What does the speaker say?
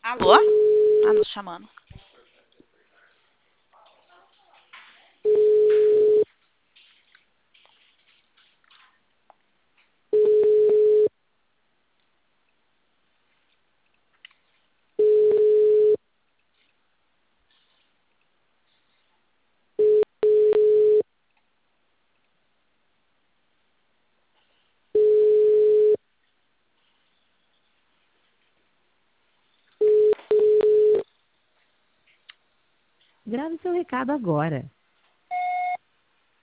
Alô? Ah, nos chamando. Grave seu recado agora.